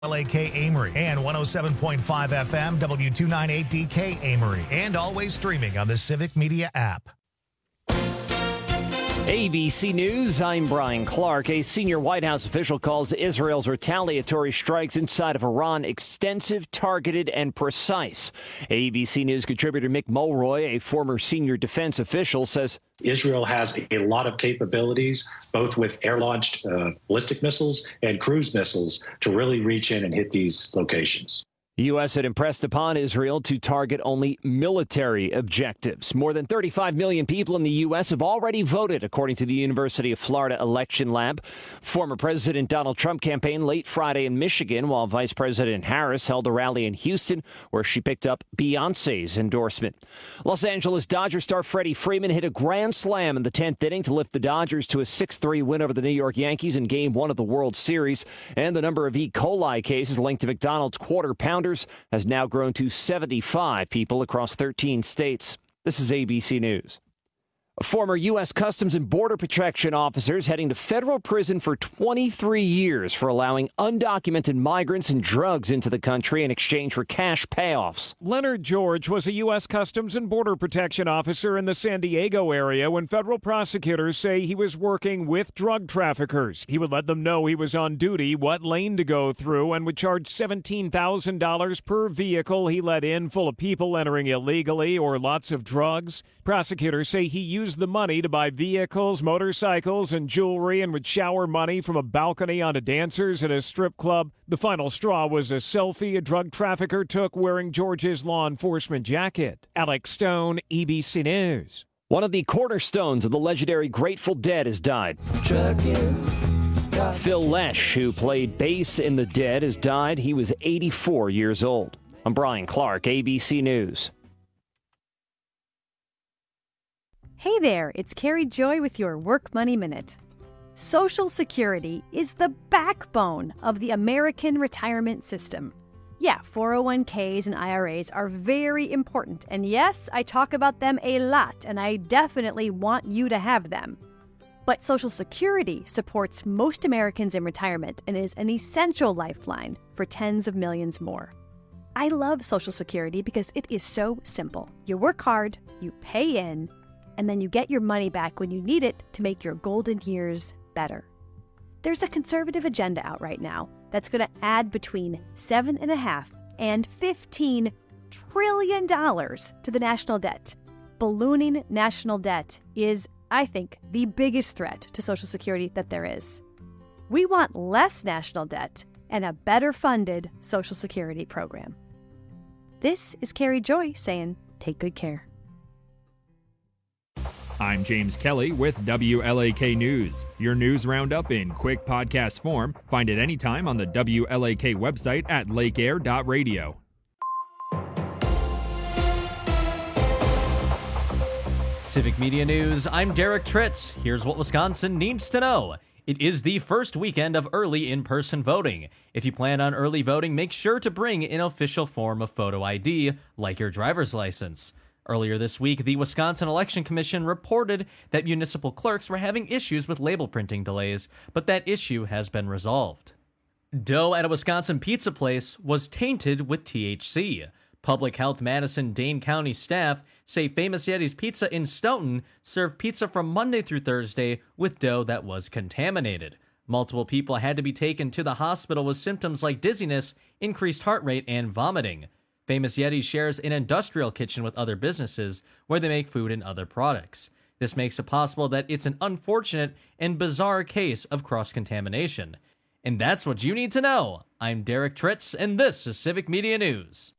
LAK Amory and 107.5 FM W298DK Amory, and always streaming on the Civic Media app. ABC News, I'm Brian Clark. A senior White House official calls Israel's retaliatory strikes inside of Iran extensive, targeted, and precise. ABC News contributor Mick Mulroy, a former senior defense official, says Israel has a lot of capabilities, both with air-launched ballistic missiles and cruise missiles, to really reach in and hit these locations. The U.S. had impressed upon Israel to target only military objectives. More than 35 million people in the U.S. have already voted, according to the University of Florida Election Lab. Former President Donald Trump campaigned late Friday in Michigan, while Vice President Harris held a rally in Houston, where she picked up Beyoncé's endorsement. Los Angeles Dodgers star Freddie Freeman hit a grand slam in the 10th inning to lift the Dodgers to a 6-3 win over the New York Yankees in Game 1 of the World Series. And the number of E. coli cases linked to McDonald's Quarter Pounders has now grown to 75 people across 13 states. This is ABC News. Former U.S. Customs and Border Protection officers heading to federal prison for 23 years for allowing undocumented migrants and drugs into the country in exchange for cash payoffs. Leonard George was a U.S. Customs and Border Protection officer in the San Diego area when federal prosecutors say he was working with drug traffickers. He would let them know he was on duty, what lane to go through, and would charge $17,000 per vehicle he let in full of people entering illegally or lots of drugs. Prosecutors say he used the money to buy vehicles, motorcycles, and jewelry, and would shower money from a balcony onto dancers at a strip club. The final straw was a selfie a drug trafficker took wearing George's law enforcement jacket. Alex Stone, ABC News. One of the cornerstones of the legendary Grateful Dead has died. Phil Lesh, who played bass in The Dead, has died. He was 84 years old. I'm Brian Clark, ABC News. Hey there, it's Carrie Joy with your Work Money Minute. Social Security is the backbone of the American retirement system. Yeah, 401ks and IRAs are very important, and yes, I talk about them a lot, and I definitely want you to have them. But Social Security supports most Americans in retirement and is an essential lifeline for tens of millions more. I love Social Security because it is so simple. You work hard, you pay in, and then you get your money back when you need it to make your golden years better. There's a conservative agenda out right now that's going to add between $7.5 and $15 trillion to the national debt. Ballooning national debt is, I think, the biggest threat to Social Security that there is. We want less national debt and a better funded Social Security program. This is Carrie Joy saying, take good care. I'm James Kelly with WLAK News. Your news roundup in quick podcast form. Find it anytime on the WLAK website at lakeair.radio. Civic Media News, I'm Derek Tritz. Here's what Wisconsin needs to know. It is the first weekend of early in-person voting. If you plan on early voting, make sure to bring an official form of photo ID, like your driver's license. Earlier this week, the Wisconsin Election Commission reported that municipal clerks were having issues with label printing delays, but that issue has been resolved. Dough at a Wisconsin pizza place was tainted with THC. Public Health Madison-Dane County staff say Famous Yeti's Pizza in Stoughton served pizza from Monday through Thursday with dough that was contaminated. Multiple people had to be taken to the hospital with symptoms like dizziness, increased heart rate, and vomiting. Famous Yeti shares an industrial kitchen with other businesses where they make food and other products. This makes it possible that it's an unfortunate and bizarre case of cross-contamination. And that's what you need to know. I'm Derek Tritz, and this is Civic Media News.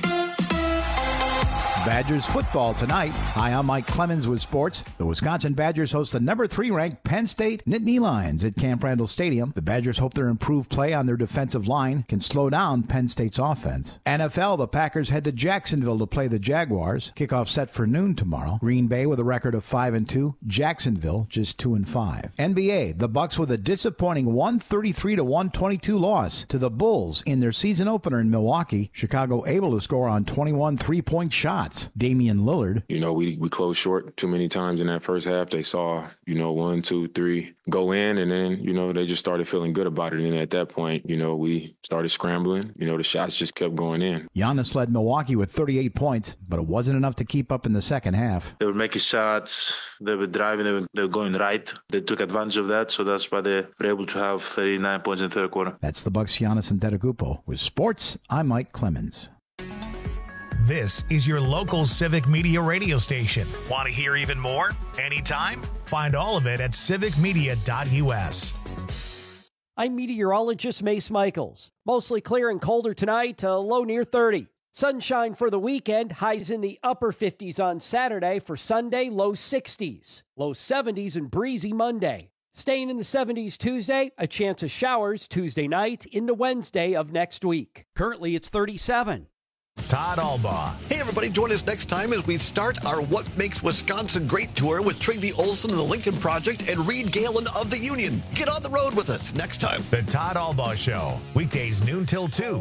Badgers football tonight. Hi, I'm Mike Clemens with sports. The Wisconsin Badgers host the number 3 ranked Penn State Nittany Lions at Camp Randall Stadium. The Badgers hope their improved play on their defensive line can slow down Penn State's offense. NFL, the Packers head to Jacksonville to play the Jaguars. Kickoff set for noon tomorrow. Green Bay with a record of 5-2. Jacksonville just 2-5. NBA, the Bucks with a disappointing 133-122 loss to the Bulls in their season opener in Milwaukee. Chicago able to score on 21 3-point shots. Nuggets. Damian Lillard. We closed short too many times in that first half. They saw, 1, 2, 3 go in, and then, they just started feeling good about it. And at that point, we started scrambling. The shots just kept going in. Giannis led Milwaukee with 38 points, but it wasn't enough to keep up in the second half. They were making shots. They were driving. They were going right. They took advantage of that, so that's why they were able to have 39 points in the third quarter. That's the Bucks' Giannis Antetokounmpo. With sports, I'm Mike Clemens. This is your local Civic Media radio station. Want to hear even more? Anytime? Find all of it at civicmedia.us. I'm meteorologist Mace Michaels. Mostly clear and colder tonight, low near 30. Sunshine for the weekend, highs in the upper 50s on Saturday. For Sunday, low 60s. Low 70s and breezy Monday. Staying in the 70s Tuesday, a chance of showers Tuesday night into Wednesday of next week. Currently, it's 37. Todd Albaugh. Hey, everybody, join us next time as we start our What Makes Wisconsin Great tour with Trygve Olsen of the Lincoln Project and Reed Galen of the Union. Get on the road with us next time. The Todd Albaugh Show, weekdays noon till 2.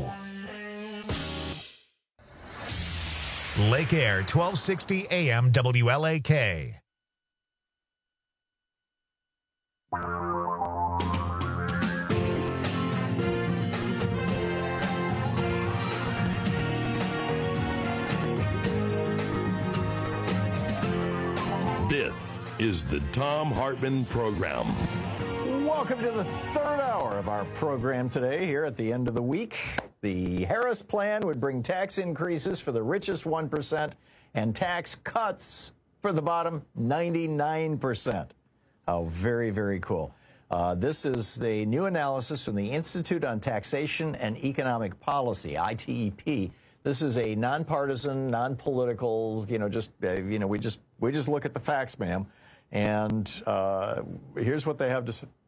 Lake Air, 1260 AM WLAK. This is the Thom Hartmann Program. Welcome to the third hour of our program today. Here at the end of the week, the Harris plan would bring tax increases for the richest 1% and tax cuts for the bottom 99%. How very, very cool. This is the new analysis from the Institute on Taxation and Economic Policy, ITEP. This is a nonpartisan, non-political, we just look at the facts, ma'am. And here's what they have to say.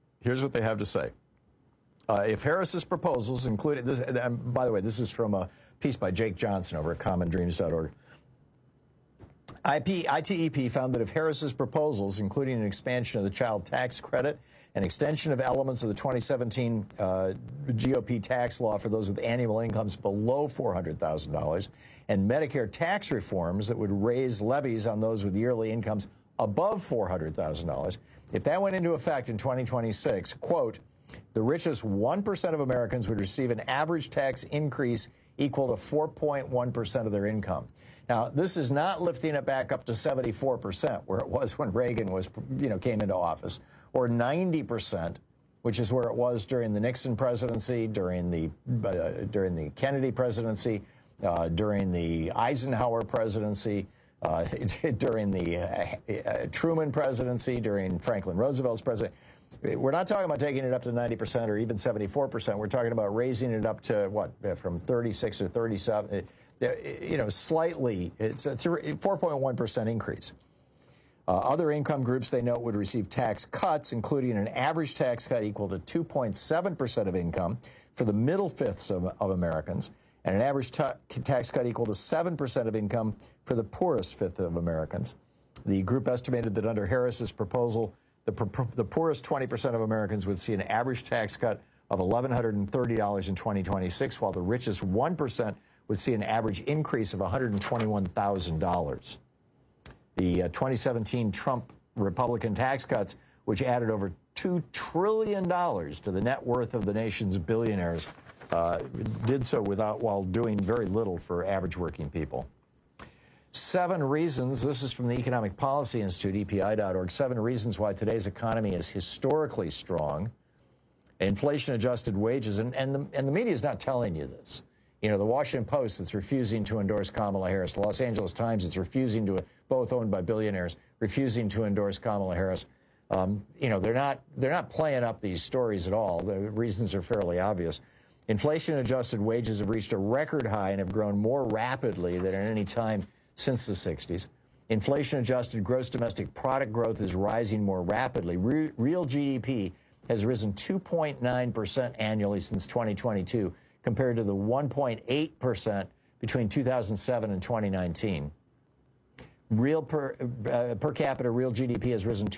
If Harris's proposals included this, and by the way, this is from a piece by Jake Johnson over at commondreams.org. ITEP found that if Harris's proposals, including an expansion of the child tax credit, an extension of elements of the 2017 GOP tax law for those with annual incomes below $400,000, and Medicare tax reforms that would raise levies on those with yearly incomes above $400,000, if that went into effect in 2026, quote, the richest 1% of Americans would receive an average tax increase equal to 4.1% of their income. Now, this is not lifting it back up to 74%, where it was when Reagan came into office, or 90%, which is where it was during the Nixon presidency, during the Kennedy presidency, during the Eisenhower presidency, during the Truman presidency, during Franklin Roosevelt's presidency. We're not talking about taking it up to 90% or even 74%. We're talking about raising it up to from 36 or 37. Slightly. It's a 4.1% increase. Other income groups, they note, would receive tax cuts, including an average tax cut equal to 2.7% of income for the middle fifths of Americans, and an average tax cut equal to 7% of income for the poorest fifth of Americans. The group estimated that under Harris's proposal, the poorest 20% of Americans would see an average tax cut of $1,130 in 2026, while the richest 1% would see an average increase of $121,000. The 2017 Trump Republican tax cuts, which added over $2 trillion to the net worth of the nation's billionaires, did so while doing very little for average working people. 7 reasons, this is from the Economic Policy Institute, EPI.org, 7 reasons why today's economy is historically strong. Inflation-adjusted wages, and the media is not telling you this. The Washington Post that's refusing to endorse Kamala Harris, the Los Angeles Times that's refusing to, both owned by billionaires, refusing to endorse Kamala Harris. They're not playing up these stories at all. The reasons are fairly obvious. Inflation-adjusted wages have reached a record high and have grown more rapidly than at any time since the 60s. Inflation-adjusted gross domestic product growth is rising more rapidly. Real GDP has risen 2.9% annually since 2022, compared to the 1.8% between 2007 and 2019. Real per capita real GDP has risen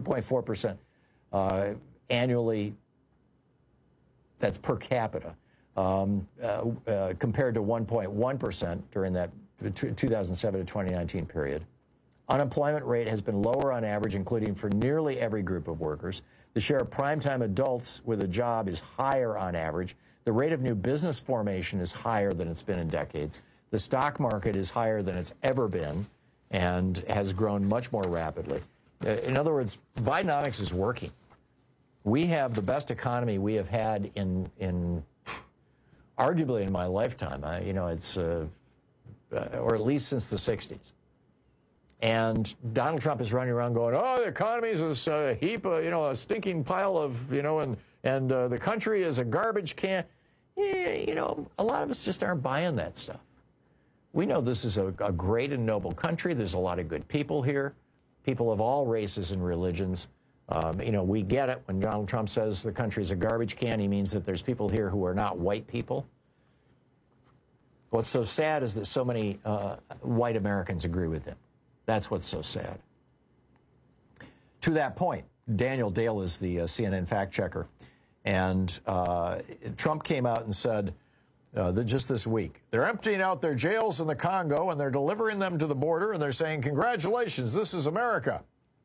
2.4% annually. That's per capita. compared to 1.1% during that 2007 to 2019 period. Unemployment rate has been lower on average, including for nearly every group of workers. The share of primetime adults with a job is higher on average. The rate of new business formation is higher than it's been in decades. The stock market is higher than it's ever been and has grown much more rapidly. In other words, Bidenomics is working. We have the best economy we have had in arguably in my lifetime. It's or at least since the 60s. And Donald Trump is running around going, "Oh, the economy is a heap, a stinking pile of, and the country is a garbage can." Yeah, a lot of us just aren't buying that stuff. We know this is a great and noble country. There's a lot of good people here, people of all races and religions. We get it. When Donald Trump says the country is a garbage can, he means that there's people here who are not white people. What's so sad is that so many white Americans agree with him. That's what's so sad. To that point, Daniel Dale is the CNN fact checker. And Trump came out and said just this week, they're emptying out their jails in the Congo and they're delivering them to the border and they're saying, "Congratulations, this is America."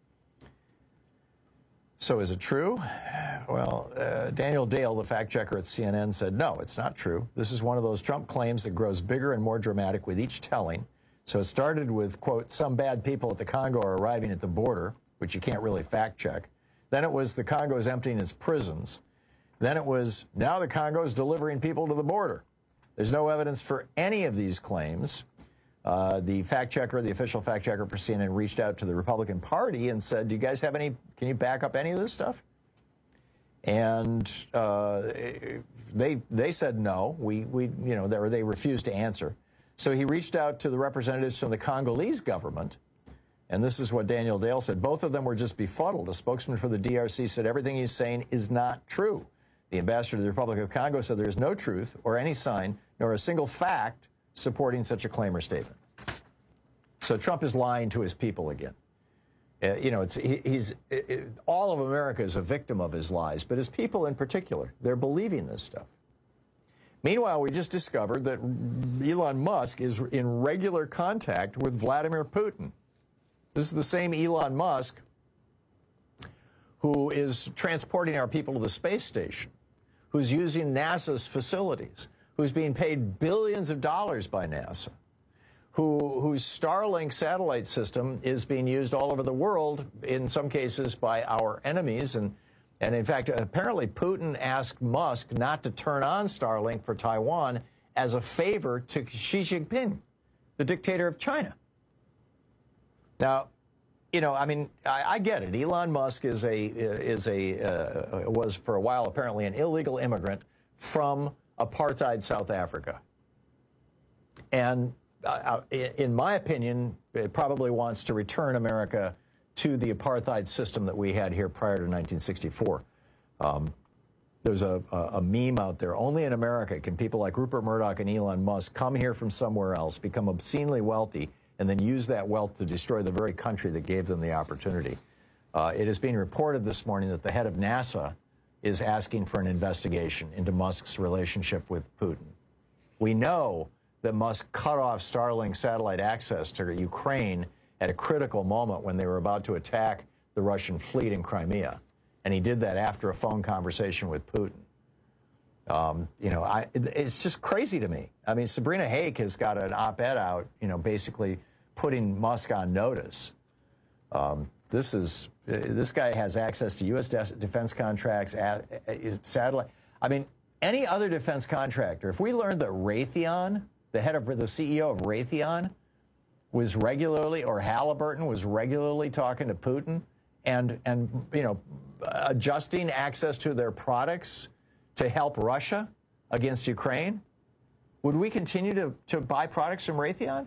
So is it true? Well, Daniel Dale, the fact checker at CNN, said, no, it's not true. This is one of those Trump claims that grows bigger and more dramatic with each telling. So it started with, quote, "some bad people at the Congo are arriving at the border," which you can't really fact check. Then it was the Congo is emptying its prisons. Then it was, now the Congo is delivering people to the border. There's no evidence for any of these claims. The fact checker, the official fact checker for CNN, reached out to the Republican Party and said, "Do you guys have any? Can you back up any of this stuff?" And they said no. They refused to answer. So he reached out to the representatives from the Congolese government, and this is what Daniel Dale said. Both of them were just befuddled. A spokesman for the DRC said everything he's saying is not true. The ambassador to the Republic of Congo said there is no truth or any sign nor a single fact supporting such a claim or statement. So Trump is lying to his people again. All of America is a victim of his lies, but his people in particular, they're believing this stuff. Meanwhile, we just discovered that Elon Musk is in regular contact with Vladimir Putin. This is the same Elon Musk who is transporting our people to the space station, who's using NASA's facilities, who's being paid billions of dollars by NASA, whose Starlink satellite system is being used all over the world, in some cases by our enemies. And in fact, apparently Putin asked Musk not to turn on Starlink for Taiwan as a favor to Xi Jinping, the dictator of China. Now, I get it. Elon Musk was for a while apparently an illegal immigrant from apartheid South Africa. And in my opinion, it probably wants to return America to the apartheid system that we had here prior to 1964. There's a meme out there. Only in America can people like Rupert Murdoch and Elon Musk come here from somewhere else, become obscenely wealthy, and then use that wealth to destroy the very country that gave them the opportunity. It is being reported this morning that the head of NASA is asking for an investigation into Musk's relationship with Putin. We know that Musk cut off Starlink satellite access to Ukraine at a critical moment when they were about to attack the Russian fleet in Crimea. And he did that after a phone conversation with Putin. It's just crazy to me. I mean, Sabrina Hake has got an op-ed out, basically putting Musk on notice. This guy has access to U.S. defense contracts, satellite. I mean, any other defense contractor, if we learned that Raytheon, the CEO of Raytheon, was regularly, or Halliburton was regularly talking to Putin and adjusting access to their products to help Russia against Ukraine, would we continue to buy products from Raytheon?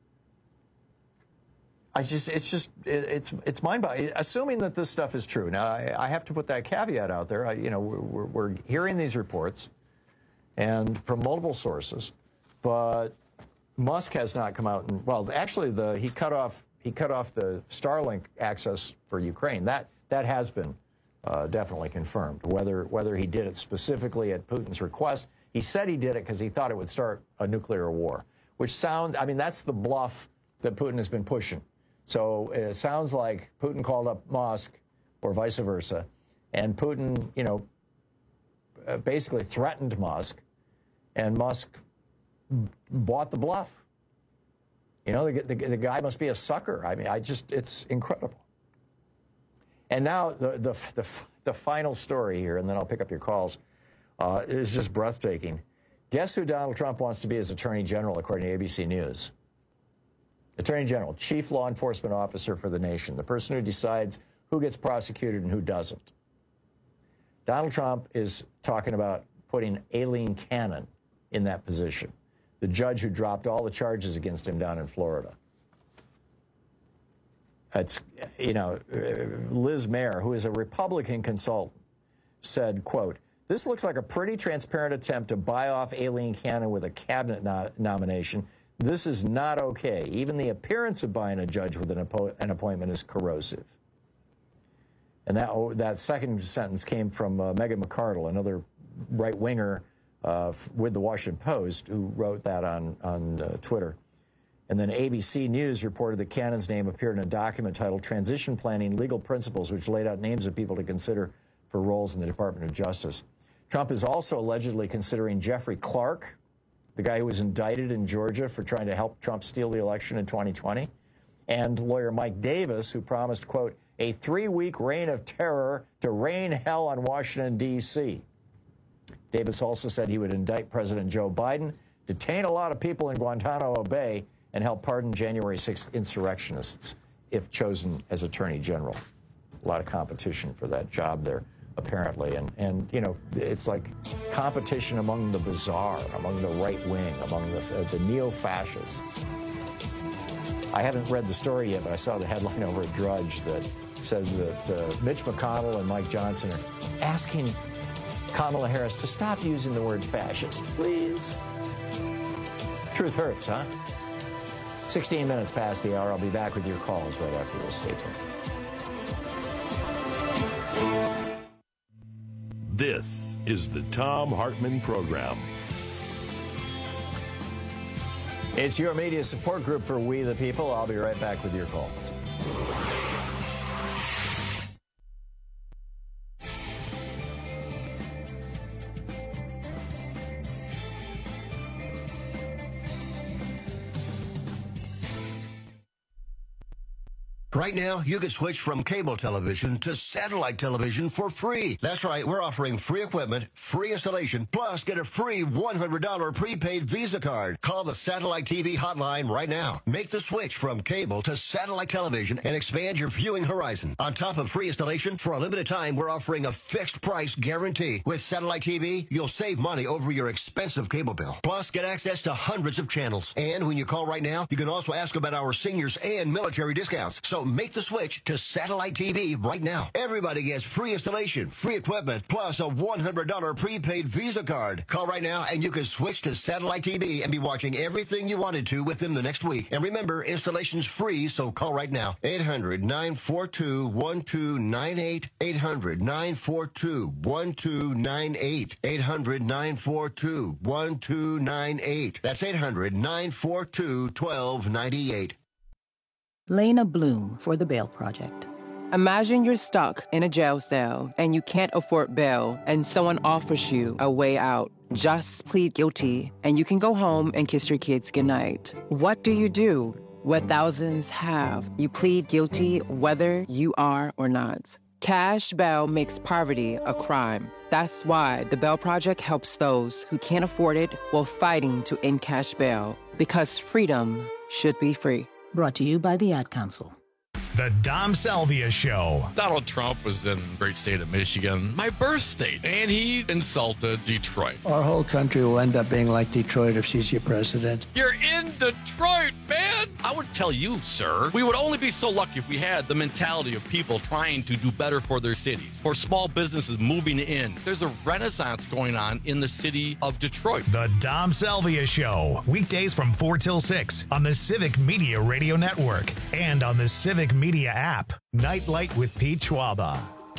It's mind-boggling. Assuming that this stuff is true. Now, I have to put that caveat out there. We're hearing these reports, and from multiple sources, but Musk has not come out and, well, actually, he cut off the Starlink access for Ukraine. That has been definitely confirmed. Whether he did it specifically at Putin's request He said he did it because he thought it would start a nuclear war, which sounds, I mean, that's the bluff that Putin has been pushing. So it sounds like Putin called up Musk or vice versa, and Putin, you know, basically threatened Musk, and Musk bought the bluff. You know, the guy must be a sucker. I mean, it's incredible. And now the final story here, and then I'll pick up your calls, is just breathtaking. Guess who Donald Trump wants to be as Attorney General, according to ABC News? Attorney General, Chief Law Enforcement Officer for the nation, the person who decides who gets prosecuted and who doesn't. Donald Trump is talking about putting Aileen Cannon in that position, the judge who dropped all the charges against him down in Florida. It's, you know, Liz Mayer, who is a Republican consultant, said, quote, "This looks like a pretty transparent attempt to buy off Aileen Cannon with a cabinet nomination. This is not okay. Even the appearance of buying a judge with an appointment is corrosive." And that second sentence came from Megan McArdle, another right-winger with the Washington Post, who wrote that on Twitter. And then ABC News reported that Cannon's name appeared in a document titled Transition Planning Legal Principles, which laid out names of people to consider for roles in the Department of Justice. Trump is also allegedly considering Jeffrey Clark, the guy who was indicted in Georgia for trying to help Trump steal the election in 2020, and lawyer Mike Davis, who promised, quote, a 3-week reign of terror to rain hell on Washington, D.C. Davis also said he would indict President Joe Biden, detain a lot of people in Guantanamo Bay, and help pardon January 6th insurrectionists if chosen as Attorney General. A lot of competition for that job there, apparently. And you know, it's like competition among the bizarre, among the right wing, among the neo-fascists. I haven't read the story yet, but I saw the headline over at Drudge that says that Mitch McConnell and Mike Johnson are asking Kamala Harris to stop using the word fascist, please. Truth hurts, huh? 16 minutes past the hour. I'll be back with your calls right after this. Stay tuned. This is the Thom Hartmann Program. It's your media support group for We the People. I'll be right back with your calls. Right now, you can switch from cable television to satellite television for free. That's right, we're offering free equipment, free installation, plus get a free $100 prepaid Visa card. Call the Satellite TV hotline right now. Make the switch from cable to satellite television and expand your viewing horizon. On top of free installation, for a limited time, we're offering a fixed price guarantee. With Satellite TV, you'll save money over your expensive cable bill. Plus, get access to hundreds of channels. And when you call right now, you can also ask about our seniors and military discounts. So make the switch to Satellite TV right now. Everybody gets free installation, free equipment, plus a $100 prepaid Visa card. Call right now and you can switch to Satellite TV and be watching everything you wanted to within the next week. And remember, installation's free, so call right now. 800-942-1298. 800-942-1298. 800-942-1298. That's 800-942-1298. Lena Bloom for the Bail Project. Imagine you're stuck in a jail cell and you can't afford bail and someone offers you a way out. Just plead guilty and you can go home and kiss your kids goodnight. What do you do? What thousands have. You plead guilty whether you are or not. Cash bail makes poverty a crime. That's why the Bail Project helps those who can't afford it while fighting to end cash bail. Because freedom should be free. Brought to you by the Ad Council. The Dom Salvia Show. Donald Trump was in the great state of Michigan, my birth state, and he insulted Detroit. Our whole country will end up being like Detroit if she's your president. You're in Detroit, man! I would tell you, sir, we would only be so lucky if we had the mentality of people trying to do better for their cities, for small businesses moving in. There's a renaissance going on in the city of Detroit. The Dom Salvia Show. Weekdays from 4 till 6 on the Civic Media Radio Network and on the Civic Media app. Nightlight with Pete Schwaba.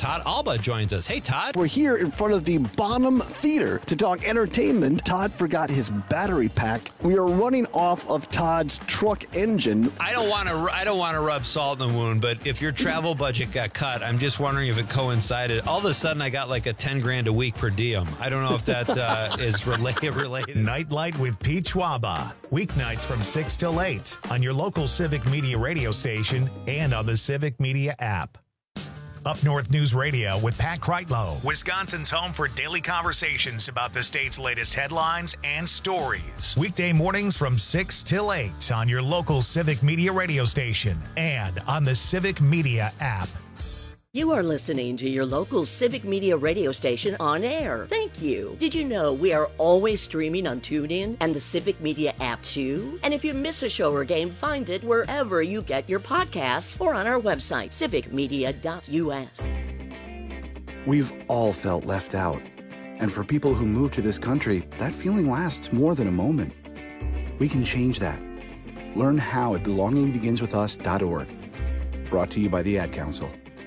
Todd Alba joins us. Hey, Todd. We're here in front of the Bonham Theater to talk entertainment. Todd forgot his battery pack. We are running off of Todd's truck engine. I don't want to rub salt in the wound, but if your travel budget got cut, I'm just wondering if it coincided. All of a sudden, I got like a $10,000 a week per diem. I don't know if that is related. Nightlight with Pete Schwaba. Weeknights from 6 till 8 on your local Civic Media radio station and on the Civic Media app. Up North News Radio with Pat Kreitlow, Wisconsin's home for daily conversations about the state's latest headlines and stories. Weekday mornings from 6 till 8 on your local Civic Media radio station and on the Civic Media app. You are listening to your local Civic Media radio station on air. Thank you. Did you know we are always streaming on TuneIn and the Civic Media app too? And if you miss a show or game, find it wherever you get your podcasts or on our website, civicmedia.us. We've all felt left out. And for people who move to this country, that feeling lasts more than a moment. We can change that. Learn how at belongingbeginswithus.org. Brought to you by the Ad Council.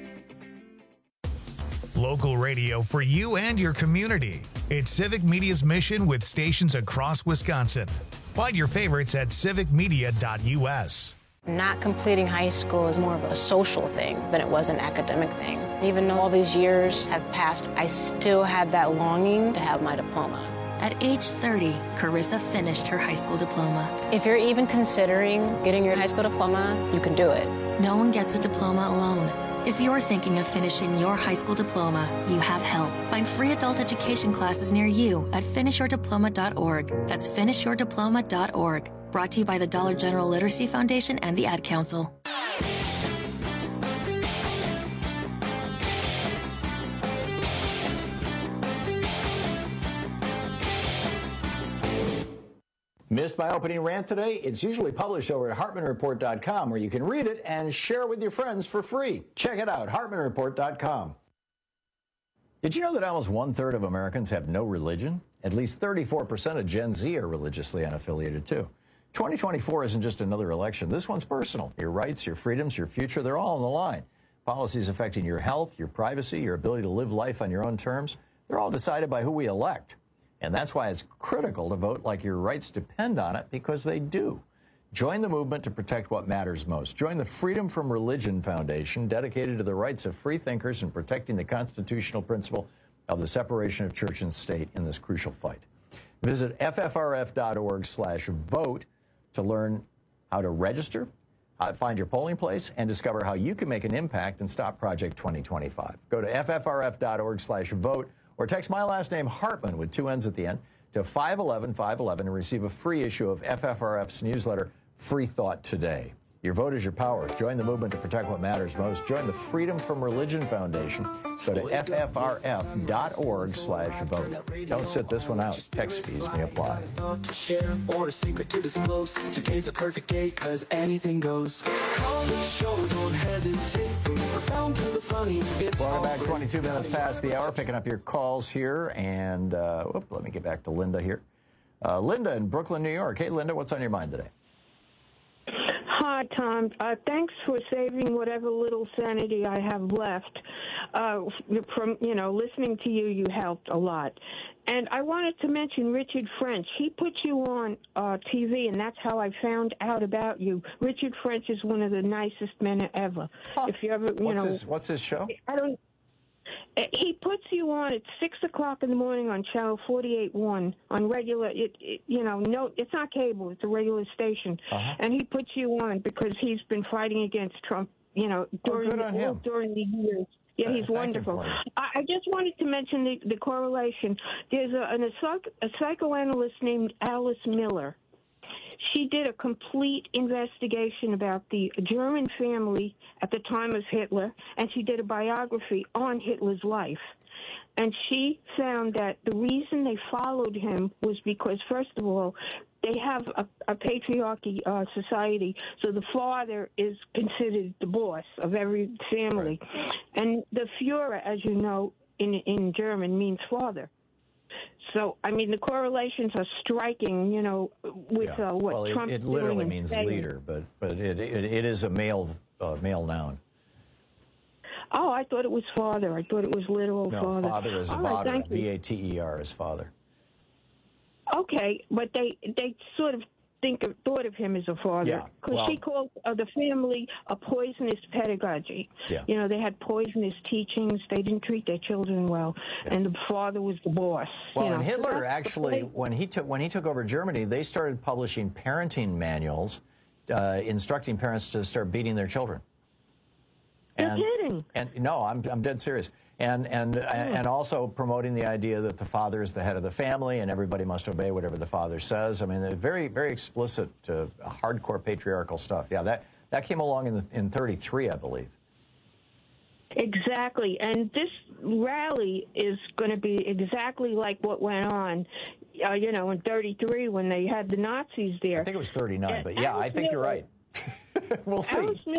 Local radio for you and your community. It's Civic Media's mission with stations across Wisconsin. Find your favorites at civicmedia.us. Not completing high school is more of a social thing than it was an academic thing. Even though all these years have passed, I still had that longing to have my diploma. At age 30, Carissa finished her high school diploma. If you're even considering getting your high school diploma, you can do it. No one gets a diploma alone. If you're thinking of finishing your high school diploma, you have help. Find free adult education classes near you at finishyourdiploma.org. That's finishyourdiploma.org. Brought to you by the Dollar General Literacy Foundation and the Ad Council. Missed my opening rant today? It's usually published over at HartmanReport.com, where you can read it and share it with your friends for free. Check it out, HartmanReport.com. Did you know that almost 1/3 of Americans have no religion? At least 34% of Gen Z are religiously unaffiliated, too. 2024 isn't just another election. This one's personal. Your rights, your freedoms, your future, they're all on the line. Policies affecting your health, your privacy, your ability to live life on your own terms, they're all decided by who we elect. And that's why it's critical to vote like your rights depend on it, because they do. Join the movement to protect what matters most. Join the Freedom from Religion Foundation, dedicated to the rights of free thinkers and protecting the constitutional principle of the separation of church and state in this crucial fight. Visit ffrf.org/vote to learn how to register, find your polling place, and discover how you can make an impact and stop Project 2025. Go to ffrf.org/vote or text my last name, Hartman, with 2 N's at the end, to 511-511 and receive a free issue of FFRF's newsletter, Free Thought Today. Your vote is your power. Join the movement to protect what matters most. Join the Freedom from Religion Foundation. Go to ffrf.org/vote. Don't sit this one out. Text fees may apply. Or a secret to disclose. Today's a perfect day, cause anything goes. Call the show, don't hesitate. From the profound to the funny. Welcome back. 22 minutes past the hour. Picking up your calls here. And let me get back to Linda here. Linda in Brooklyn, New York. Hey, Linda, what's on your mind today? Hi, Tom. Thanks for saving whatever little sanity I have left. From listening to you, you helped a lot. And I wanted to mention Richard French. He put you on TV, and that's how I found out about you. Richard French is one of the nicest men ever. Huh. If you ever, what's his show? I don't. He puts you on at 6 o'clock in the morning on channel 48.1 on regular. No, it's not cable. It's a regular station, and he puts you on because he's been fighting against Trump. During the years. Yeah, he's wonderful. I just wanted to mention the correlation. There's a psychoanalyst named Alice Miller. She did a complete investigation about the German family at the time of Hitler, and she did a biography on Hitler's life. And she found that the reason they followed him was because, first of all, they have a patriarchy society, so the father is considered the boss of every family. Right. And the Führer, as you know, in German means father. So, I mean, the correlations are striking, with what Trump it literally means leader, but it is a male noun. Oh, I thought it was father. I thought it was literal father. No, father is Vater. V-A-T-E-R is father. Okay, but they sort of thought of him as a father because she called the family a poisonous pedagogy. Yeah. You know, they had poisonous teachings. They didn't treat their children well, and the father was the boss. Well, you know? and Hitler actually, when he took over Germany, they started publishing parenting manuals, instructing parents to start beating their children. You're kidding. And no, I'm dead serious. And also promoting the idea that the father is the head of the family and everybody must obey whatever the father says. I mean, they're very, very explicit, hardcore patriarchal stuff. Yeah, that came along in 33, I believe. Exactly. And this rally is going to be exactly like what went on, you know, in 33 when they had the Nazis there. I think it was 39, but yeah, I think you're right. We'll see.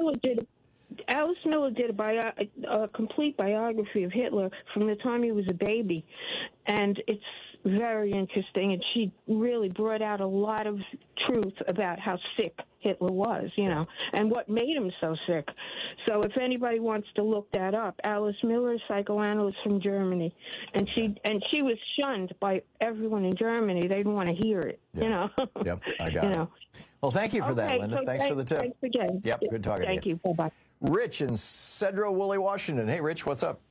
Alice Miller did a complete biography of Hitler from the time he was a baby, and it's very interesting, and she really brought out a lot of truth about how sick Hitler was, you know, and what made him so sick. So if anybody wants to look that up, Alice Miller, psychoanalyst from Germany, and she was shunned by everyone in Germany. They didn't want to hear it, you know. Yep, I got it. Well, thank you for that, Linda. So thanks for the tip. Thanks again. Yep, good talking to you. Thank you. Bye-bye. Rich in Cedro Woolley, Washington. Hey, Rich, what's up?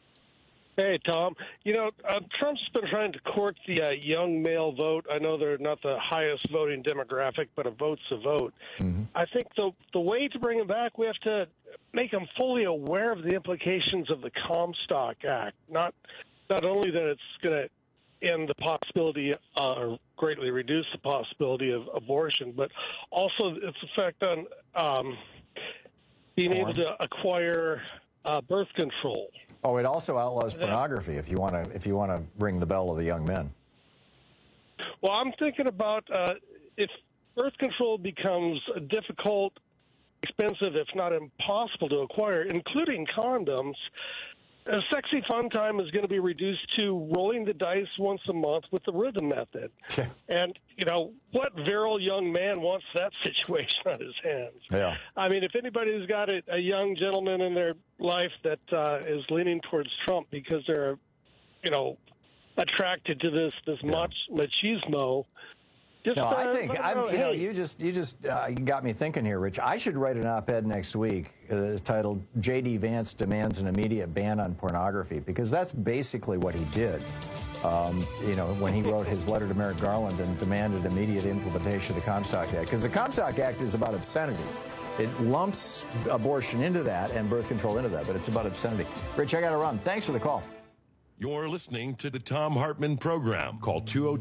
Hey, Tom. You know, Trump's been trying to court the young male vote. I know they're not the highest voting demographic, but a vote's a vote. Mm-hmm. I think the way to bring him back, we have to make him fully aware of the implications of the Comstock Act. Not only that it's going to end the possibility or greatly reduce the possibility of abortion, but also its effect on being able to acquire birth control. Oh, it also outlaws pornography if you want to ring the bell of the young men. Well, I'm thinking about if birth control becomes difficult, expensive, if not impossible to acquire, including condoms, sexy fun time is going to be reduced to rolling the dice once a month with the rhythm method. Yeah. And, you know, what virile young man wants that situation on his hands? Yeah. I mean, if anybody's got a young gentleman in their life that is leaning towards Trump because they're, you know, attracted to this machismo. I think you just got me thinking here, Rich. I should write an op-ed next week titled "J.D. Vance Demands an Immediate Ban on Pornography," because that's basically what he did. You know, when he wrote his letter to Merrick Garland and demanded immediate implementation of the Comstock Act, because the Comstock Act is about obscenity. It lumps abortion into that and birth control into that, but it's about obscenity. Rich, I got to run. Thanks for the call. You're listening to the Tom Hartman Program. Call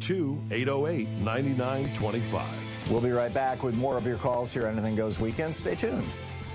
202-808-9925. We'll be right back with more of your calls here on Anything Goes Weekend. Stay tuned.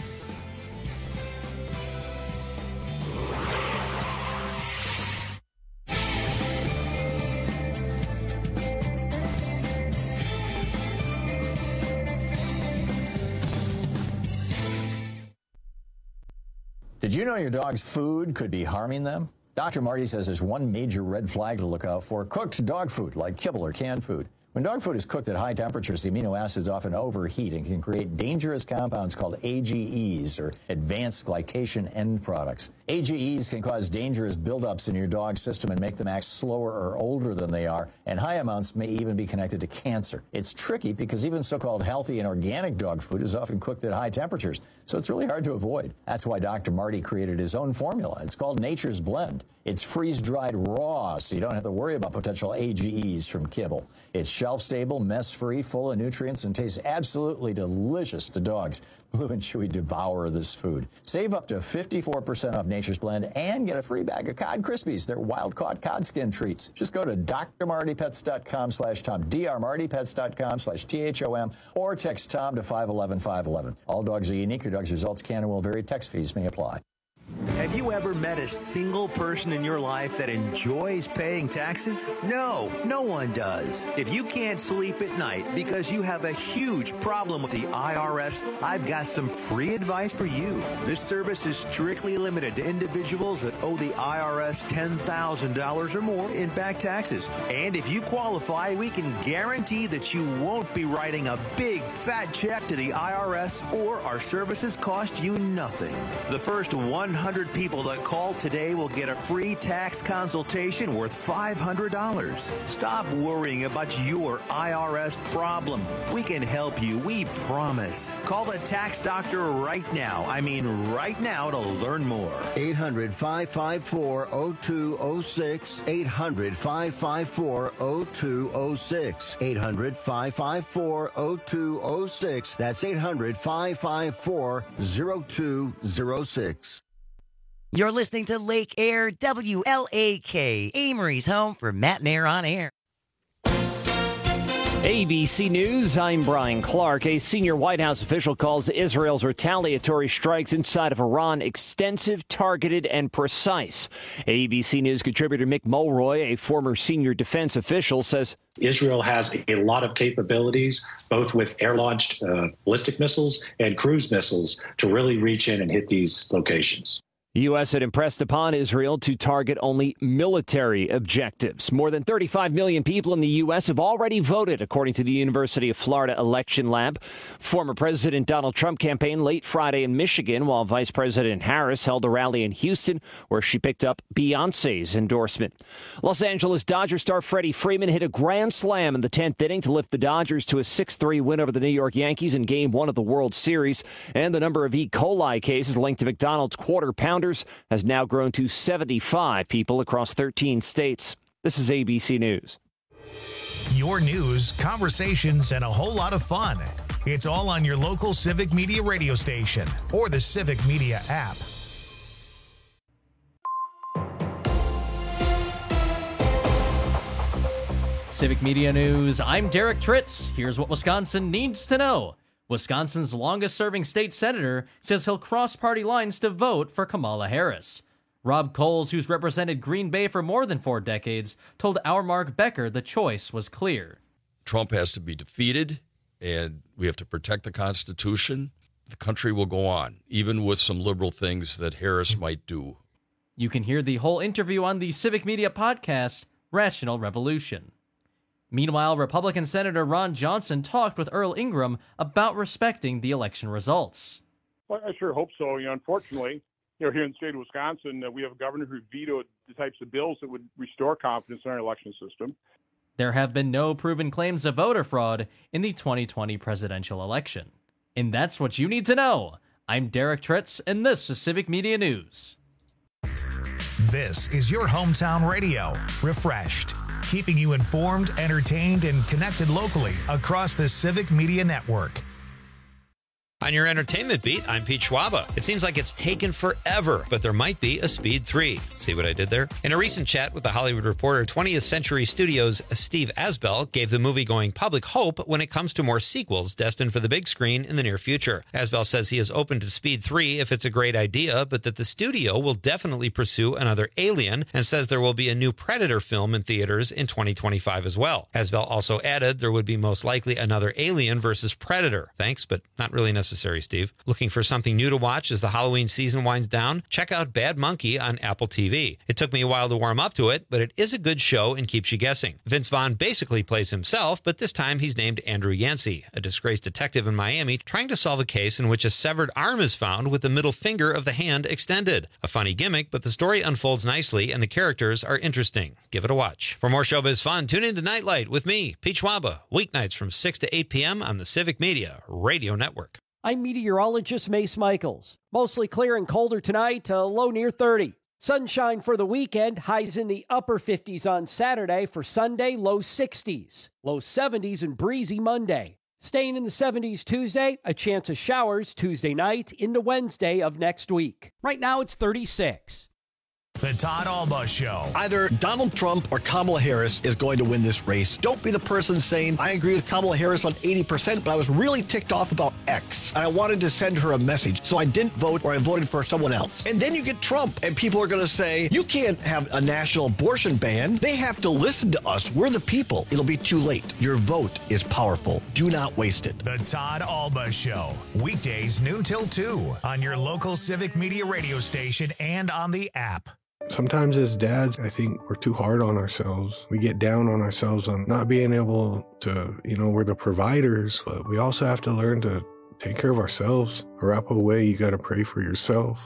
Did you know your dog's food could be harming them? Dr. Marty says there's one major red flag to look out for: cooked dog food like kibble or canned food. When dog food is cooked at high temperatures, the amino acids often overheat and can create dangerous compounds called AGEs, or advanced glycation end products. AGEs can cause dangerous buildups in your dog's system and make them act slower or older than they are, and high amounts may even be connected to cancer. It's tricky because even so-called healthy and organic dog food is often cooked at high temperatures, so it's really hard to avoid. That's why Dr. Marty created his own formula. It's called Nature's Blend. It's freeze-dried raw, so you don't have to worry about potential AGEs from kibble. It's shelf-stable, mess-free, full of nutrients, and tastes absolutely delicious to dogs. Blue and Chewy devour this food. Save up to 54% off Nature's Blend and get a free bag of Cod Krispies. They're wild-caught cod skin treats. Just go to drmartypets.com/Tom, drmartypets.com/THOM, or text Tom to 511-511. All dogs are unique. Your dog's results can and will vary. Text fees may apply. Have you ever met a single person in your life that enjoys paying taxes? No, no one does. If you can't sleep at night because you have a huge problem with the IRS, I've got some free advice for you. This service is strictly limited to individuals that owe the IRS $10,000 or more in back taxes. And if you qualify, we can guarantee that you won't be writing a big fat check to the IRS, or our services cost you nothing. The first 100 100 people that call today will get a free tax consultation worth $500. Stop worrying about your IRS problem. We can help you, we promise. Call the tax doctor right now. I mean right now to learn more. 800-554-0206. 800-554-0206. 800-554-0206. That's 800-554-0206. You're listening to Lake Air WLAK, Amory's home for Matt and Air on Air. ABC News, I'm Brian Clark. A senior White House official calls Israel's retaliatory strikes inside of Iran extensive, targeted, and precise. ABC News contributor Mick Mulroy, a former senior defense official, says Israel has a lot of capabilities, both with air-launched ballistic missiles and cruise missiles, to really reach in and hit these locations. The U.S. had impressed upon Israel to target only military objectives. More than 35 million people in the U.S. have already voted, according to the University of Florida Election Lab. Former President Donald Trump campaigned late Friday in Michigan, while Vice President Harris held a rally in Houston, where she picked up Beyonce's endorsement. Los Angeles Dodgers star Freddie Freeman hit a grand slam in the 10th inning to lift the Dodgers to a 6-3 win over the New York Yankees in Game 1 of the World Series. And the number of E. coli cases linked to McDonald's Quarter Pounders has now grown to 75 people across 13 states. This is ABC News. Your news, conversations, and a whole lot of fun. It's all on your local Civic Media radio station or the Civic Media app. Civic Media News, I'm Derek Tritz. Here's what Wisconsin needs to know. Wisconsin's longest-serving state senator says he'll cross party lines to vote for Kamala Harris. Rob Coles, who's represented Green Bay for more than 4 decades, told our Mark Becker the choice was clear. Trump has to be defeated, and we have to protect the Constitution. The country will go on, even with some liberal things that Harris might do. You can hear the whole interview on the Civic Media podcast, Rational Revolution. Meanwhile, Republican Senator Ron Johnson talked with Earl Ingram about respecting the election results. Well, I sure hope so. Unfortunately, here in the state of Wisconsin, we have a governor who vetoed the types of bills that would restore confidence in our election system. There have been no proven claims of voter fraud in the 2020 presidential election. And that's what you need to know. I'm Derek Tritz, and this is Civic Media News. This is your hometown radio, refreshed, keeping you informed, entertained, and connected locally across the Civic Media Network. On your entertainment beat, I'm Pete Schwaba. It seems like it's taken forever, but there might be a Speed 3. See what I did there? In a recent chat with The Hollywood Reporter, 20th Century Studios' Steve Asbell gave the movie-going public hope when it comes to more sequels destined for the big screen in the near future. Asbell says he is open to Speed 3 if it's a great idea, but that the studio will definitely pursue another Alien, and says there will be a new Predator film in theaters in 2025 as well. Asbell also added there would be most likely another Alien versus Predator. Thanks, but not really necessary, Steve. Looking for something new to watch as the Halloween season winds down? Check out Bad Monkey on Apple TV. It took me a while to warm up to it, but it is a good show and keeps you guessing. Vince Vaughn basically plays himself, but this time he's named Andrew Yancey, a disgraced detective in Miami trying to solve a case in which a severed arm is found with the middle finger of the hand extended. A funny gimmick, but the story unfolds nicely and the characters are interesting. Give it a watch. For more showbiz fun, tune in to Nightlight with me, Pete Schwaba, weeknights from 6 to 8 p.m. on the Civic Media Radio Network. I'm meteorologist Mace Michaels. Mostly clear and colder tonight, low near 30. Sunshine for the weekend, highs in the upper 50s on Saturday. For Sunday, low 60s. Low 70s and breezy Monday. Staying in the 70s Tuesday, a chance of showers Tuesday night into Wednesday of next week. Right now it's 36. The Todd Alba Show. Either Donald Trump or Kamala Harris is going to win this race. Don't be the person saying, I agree with Kamala Harris on 80%, but I was really ticked off about X. And I wanted to send her a message, so I didn't vote or I voted for someone else. And then you get Trump, and people are going to say, you can't have a national abortion ban. They have to listen to us. We're the people. It'll be too late. Your vote is powerful. Do not waste it. The Todd Alba Show. Weekdays noon till 2 on your local Civic Media radio station and on the app. Sometimes as dads, I think we're too hard on ourselves. We get down on ourselves on not being able to, we're the providers, but we also have to learn to take care of ourselves. Arapahoe way, you got to pray for yourself.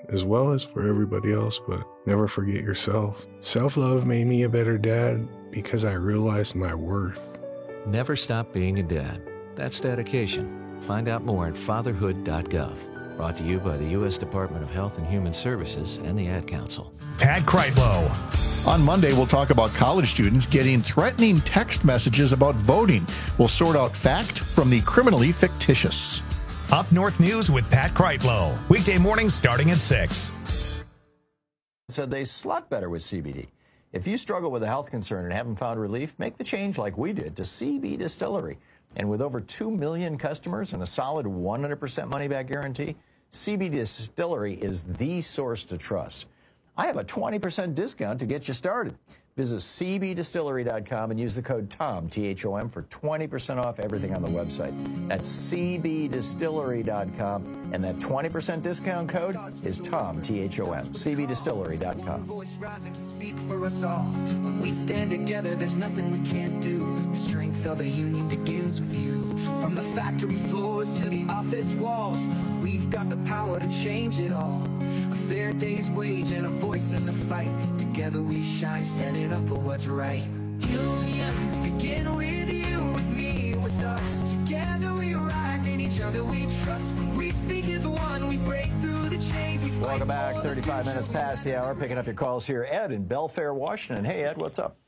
as well as for everybody else, but never forget yourself. Self-love made me a better dad because I realized my worth. Never stop being a dad. That's dedication. Find out more at fatherhood.gov. Brought to you by the U.S. Department of Health and Human Services and the Ad Council. Pat Kreitlow. On Monday, we'll talk about college students getting threatening text messages about voting. We'll sort out fact from the criminally fictitious. Up North News with Pat Kreitlow. Weekday mornings starting at 6. Said they slept better with CBD. If you struggle with a health concern and haven't found relief, make the change like we did to CB Distillery. And with over 2 million customers and a solid 100% money-back guarantee, CB Distillery is the source to trust. I have a 20% discount to get you started. Visit cbdistillery.com and use the code TOM, T-H-O-M, for 20% off everything on the website. That's cbdistillery.com, and that 20% discount code is TOM, T-H-O-M, cbdistillery.com. Voice rising can speak for us all. When we stand together, there's nothing we can't do. The strength of a union begins with you. From the factory floors to the office walls, we've got the power to change it all. A fair day's wage and a voice in the fight. Together we shine, standing up for what's right. Unions begin with you, with me, with us. Together we rise, in each other we trust. When we speak as one, we break through the chains. We fight. Welcome back. 35 minutes past the hour. Picking up your calls here. Ed in Belfair, Washington. Hey, Ed, what's up?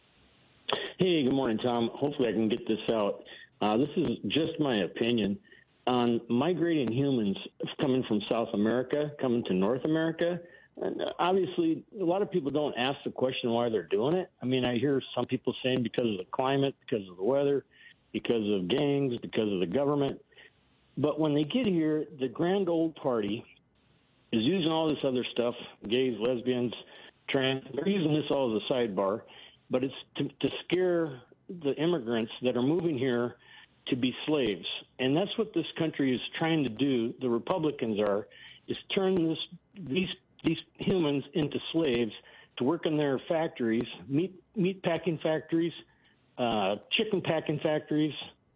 Hey, good morning, Tom. Hopefully I can get this out. This is just my opinion on migrating humans coming from South America, coming to North America. And obviously, a lot of people don't ask the question why they're doing it. I mean, I hear some people saying because of the climate, because of the weather, because of gangs, because of the government. But when they get here, the grand old party is using all this other stuff, gays, lesbians, trans. They're using this all as a sidebar. But it's to scare the immigrants that are moving here to be slaves. And that's what this country is trying to do, the Republicans are, is turn these humans into slaves to work in their factories, meat packing factories, chicken packing factories,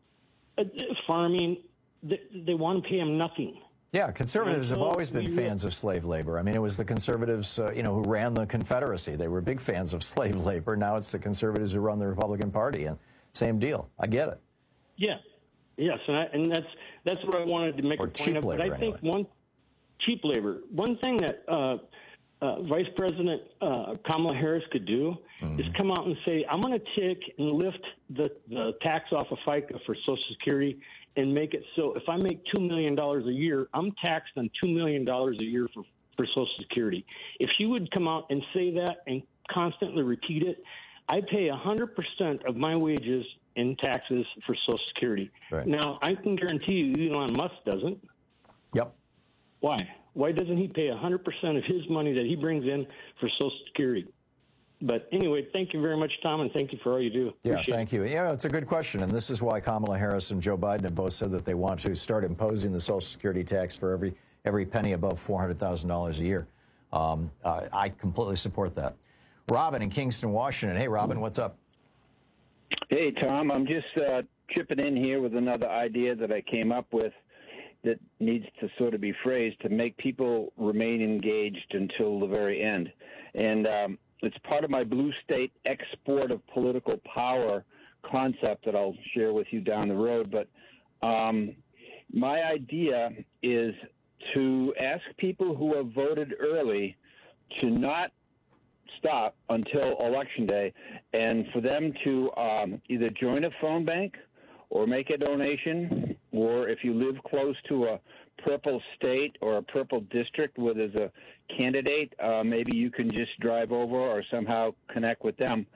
farming. They want to pay them nothing. Yeah, conservatives have always been fans of slave labor. I mean, it was the conservatives, who ran the Confederacy. They were big fans of slave labor. Now it's the conservatives who run the Republican Party, and same deal. I get it. Yeah, yes, and that's what I wanted to make a point of. But I think cheap labor. One thing that Vice President Kamala Harris could do is come out and say, I'm going to take and lift the tax off of FICA for Social Security and make it so if I make $2 million a year, I'm taxed on $2 million a year for Social Security. If she would come out and say that and constantly repeat it, I pay 100% of my wages in taxes for Social Security. Right. Now, I can guarantee you Elon Musk doesn't. Yep. Why? Why doesn't he pay 100% of his money that he brings in for Social Security? But anyway, thank you very much, Tom, and thank you for all you do. Yeah, thank you. Yeah, it's a good question, and this is why Kamala Harris and Joe Biden have both said that they want to start imposing the Social Security tax for every penny above $400,000 a year. I completely support that. Robin in Kingston, Washington. Hey, Robin, what's up? Hey, Tom, I'm just chipping in here with another idea that I came up with that needs to sort of be phrased to make people remain engaged until the very end. And it's part of my blue state export of political power concept that I'll share with you down the road. But my idea is to ask people who have voted early to not stop until Election Day, and for them to either join a phone bank or make a donation, or if you live close to a purple state or a purple district where there's a candidate, maybe you can just drive over or somehow connect with them.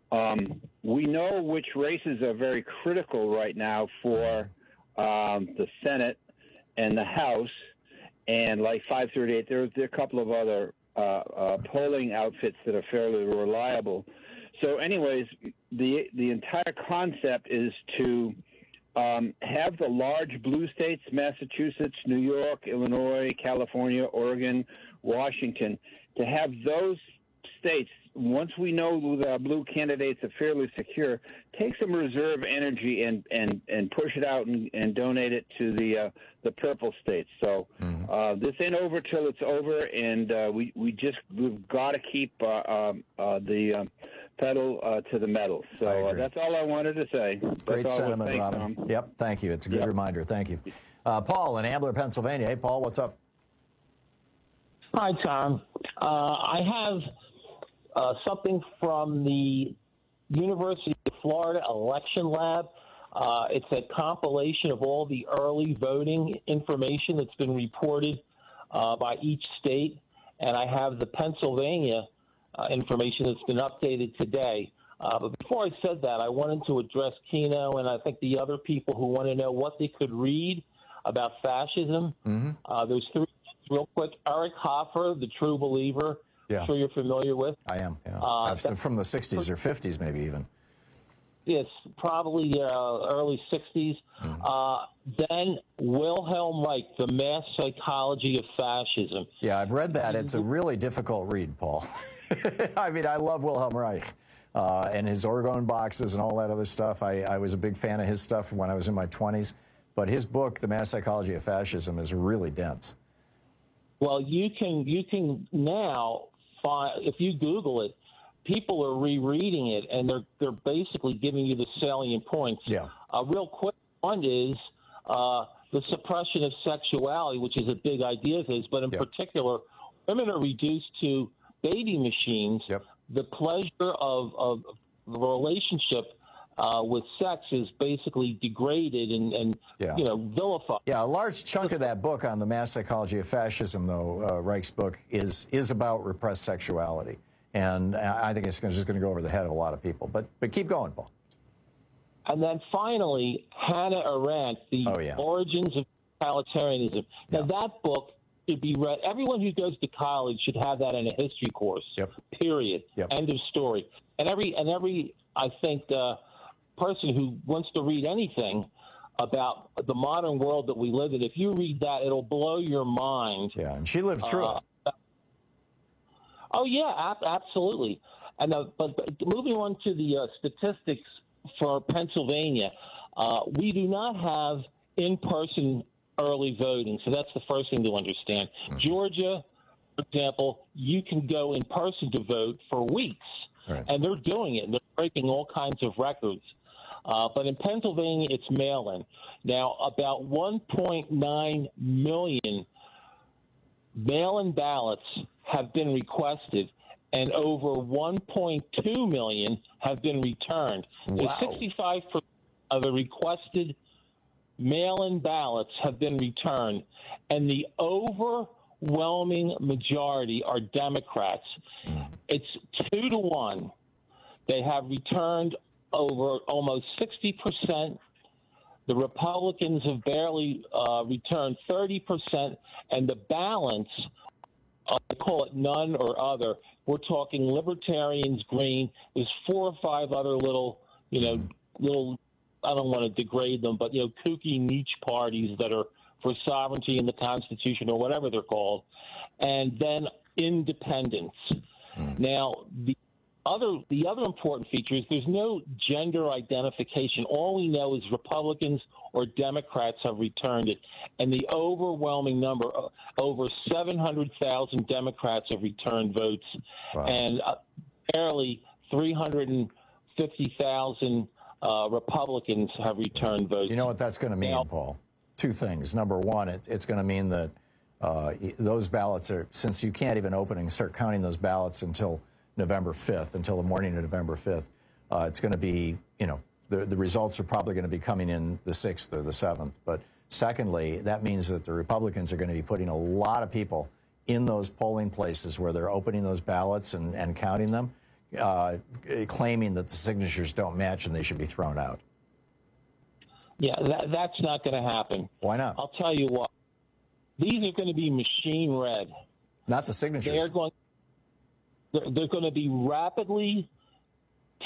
We know which races are very critical right now for the Senate and the House, and like 538, there are a couple of other polling outfits that are fairly reliable. So anyways, the entire concept is to have the large blue states, Massachusetts, New York, Illinois, California, Oregon, Washington, to have those states, once we know the blue candidates are fairly secure, take some reserve energy and push it out and donate it to the purple states. So this ain't over till it's over, and we've got to keep the pedal to the metal. So that's all I wanted to say. Great that's sentiment, Robin. Yep, thank you. It's a good reminder. Thank you. Paul in Ambler, Pennsylvania. Hey, Paul, what's up? Hi, Tom. I have something from the University of Florida Election Lab. It's a compilation of all the early voting information that's been reported by each state, and I have the Pennsylvania information that's been updated today. But before I said that, I wanted to address Keno and I think the other people who want to know what they could read about fascism. There's three real quick. Eric Hoffer, The True Believer. Yeah. I'm sure you're familiar with. I am, yeah. From the 60s or 50s, maybe even. Yes, probably early 60s. Then Wilhelm Reich, The Mass Psychology of Fascism. Yeah, I've read that. It's a really difficult read, Paul. I mean, I love Wilhelm Reich and his orgone boxes and all that other stuff. I was a big fan of his stuff when I was in my 20s. But his book, The Mass Psychology of Fascism, is really dense. Well, you can now find, if you Google it, people are rereading it, and they're basically giving you the salient points. Yeah. A real quick one is the suppression of sexuality, which is a big idea of his, but in particular, women are reduced to baby machines. The pleasure of the relationship with sex is basically degraded and vilified. Yeah, a large chunk of that book on the mass psychology of fascism, though, Reich's book, is about repressed sexuality. And I think it's just going to go over the head of a lot of people. But keep going, Paul. And then finally, Hannah Arendt, The Origins of Totalitarianism. Now, that book should be read. Everyone who goes to college should have that in a history course, period. End of story. And every I think, person who wants to read anything about the modern world that we live in, if you read that, it'll blow your mind. Yeah, and she lived through it. Oh, yeah, absolutely. And but moving on to the statistics for Pennsylvania, we do not have in-person early voting, so that's the first thing to understand. Georgia, for example, you can go in person to vote for weeks, and they're doing it. They're breaking all kinds of records. But in Pennsylvania, it's mail-in. Now, about 1.9 million mail-in ballots have been requested, and over 1.2 million have been returned. Wow. 65% of the requested mail-in ballots have been returned, and the overwhelming majority are Democrats. It's 2-1. They have returned over almost 60%. The Republicans have barely returned 30%, and the balance, I call it none or other. We're talking Libertarians, Green. There's 4 or 5 other little, I don't want to degrade them, but, kooky niche parties that are for sovereignty in the Constitution or whatever they're called, and then independents. Now, the other important feature is there's no gender identification. All we know is Republicans or Democrats have returned it. And the overwhelming number, over 700,000 Democrats have returned votes. Wow. And barely 350,000 Republicans have returned votes. You know what that's going to mean, Paul? 2 things. Number one, it's going to mean that those ballots are, since you can't even open and start counting those ballots until November 5th, until the morning of November 5th, it's going to be, the results are probably going to be coming in the 6th or the 7th. But secondly, that means that the Republicans are going to be putting a lot of people in those polling places where they're opening those ballots and counting them, claiming that the signatures don't match and they should be thrown out. Yeah, that's not going to happen. Why not? I'll tell you what. These are going to be machine read. Not the signatures. They're going to be rapidly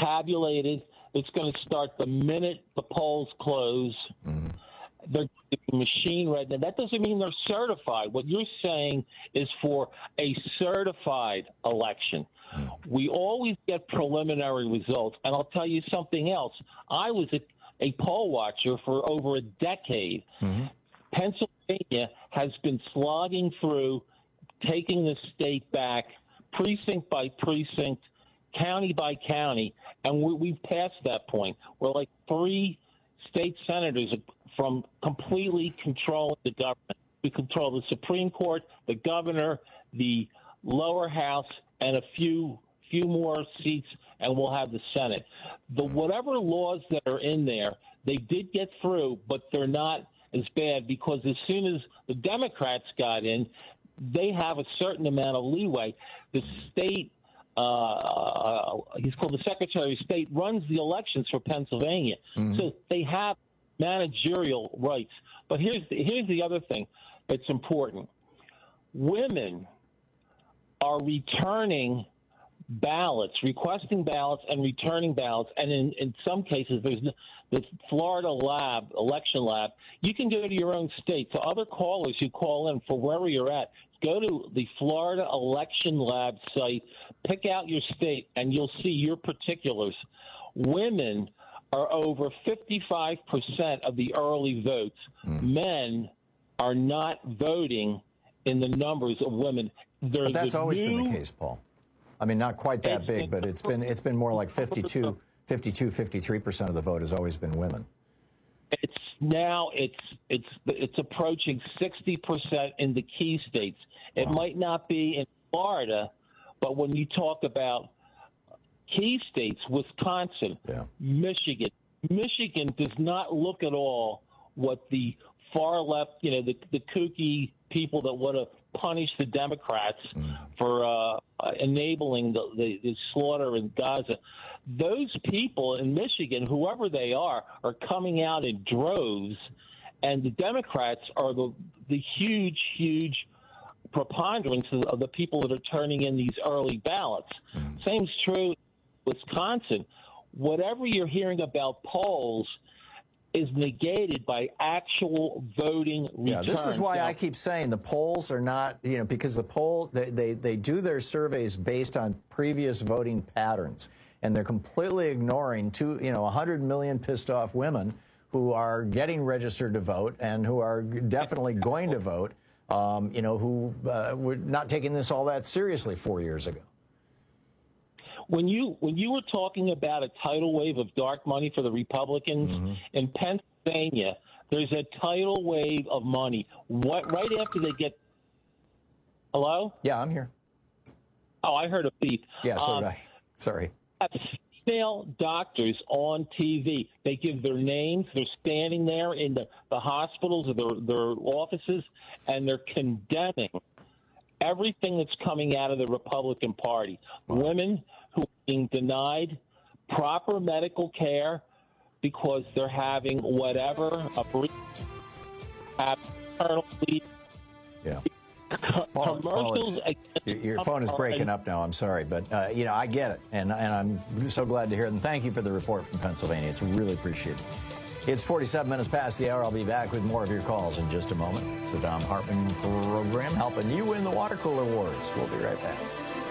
tabulated. It's going to start the minute the polls close. They're going to be machine read. And that doesn't mean they're certified. What you're saying is for a certified election. We always get preliminary results. And I'll tell you something else. I was a poll watcher for over a decade. Pennsylvania has been slogging through, taking the state back, precinct by precinct, county by county, and we've passed that point. We're like 3 state senators from completely controlling the government. We control the Supreme Court, the governor, the lower house, and a few more seats, and we'll have the Senate. Whatever laws that are in there, they did get through, but they're not as bad, because as soon as the Democrats got in, they have a certain amount of leeway. The state, he's called the Secretary of State, runs the elections for Pennsylvania. So they have managerial rights. But here's the other thing that's important. Women are returning ballots, requesting ballots and returning ballots. And in some cases, there's the Florida election lab. You can go to your own state. So other callers who call in for wherever you're at, go to the Florida Election Lab site, pick out your state, and you'll see your particulars. Women are over 55% of the early votes. Men are not voting in the numbers of women. But that's always been the case, Paul. I mean, not quite that big, but it's been more like 52, 53% of the vote has always been women. It's approaching 60% in the key states. It might not be in Florida, but when you talk about key states, Wisconsin, Michigan does not look at all what the far left, the kooky people that want to punish the Democrats for enabling the slaughter in Gaza. Those people in Michigan, whoever they are coming out in droves, and the Democrats are the huge preponderance of the people that are turning in these early ballots. Same's true in Wisconsin. Whatever you're hearing about polls is negated by actual voting returns. Yeah, this is why I keep saying the polls are not, because the poll, they do their surveys based on previous voting patterns, and they're completely ignoring 100 million pissed off women who are getting registered to vote and who are definitely going to vote, who were not taking this all that seriously 4 years ago. When you were talking about a tidal wave of dark money for the Republicans in Pennsylvania, there's a tidal wave of money. Right after they get, hello? Yeah, I'm here. Oh, I heard a beep. Yeah, so did I. Sorry. Female doctors on TV. They give their names. They're standing there in the hospitals or their offices, and they're condemning everything that's coming out of the Republican Party. Women who are being denied proper medical care because they're having whatever, maternal leave. Yeah. Commercials. Your phone is breaking up now. I'm sorry, but I get it, and I'm so glad to hear it. And thank you for the report from Pennsylvania. It's really appreciated. It's 47 minutes past the hour. I'll be back with more of your calls in just a moment. It's the Thom Hartmann Program, helping you win the water cooler wars. We'll be right back.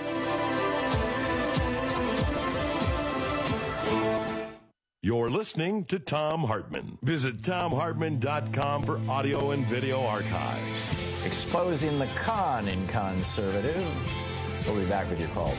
You're listening to Thom Hartmann. Visit ThomHartmann.com for audio and video archives. Exposing the con in conservative. We'll be back with your calls.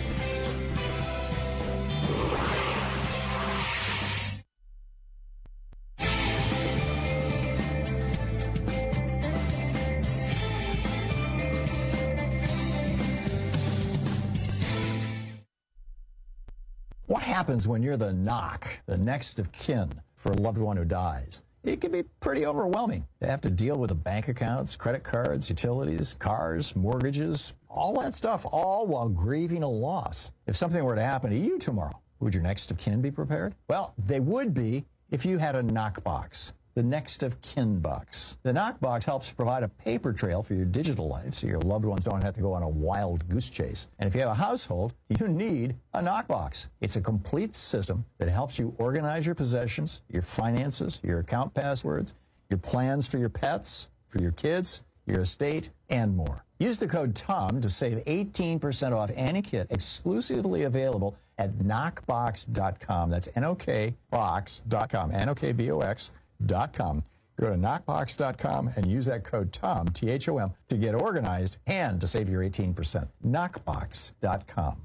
What happens when you're the knock, the next of kin for a loved one who dies? It can be pretty overwhelming. They have to deal with the bank accounts, credit cards, utilities, cars, mortgages, all that stuff, all while grieving a loss. If something were to happen to you tomorrow, would your next of kin be prepared? Well, they would be if you had a knockbox. The next of kin box. The knockbox helps provide a paper trail for your digital life so your loved ones don't have to go on a wild goose chase. And if you have a household, you need a knockbox. It's a complete system that helps you organize your possessions, your finances, your account passwords, your plans for your pets, for your kids, your estate, and more. Use the code TOM to save 18% off any kit exclusively available at knockbox.com. That's knockbox.com, knockbox.com. Go to knockbox.com and use that code TOM, T-H-O-M, to get organized and to save your 18%. Knockbox.com.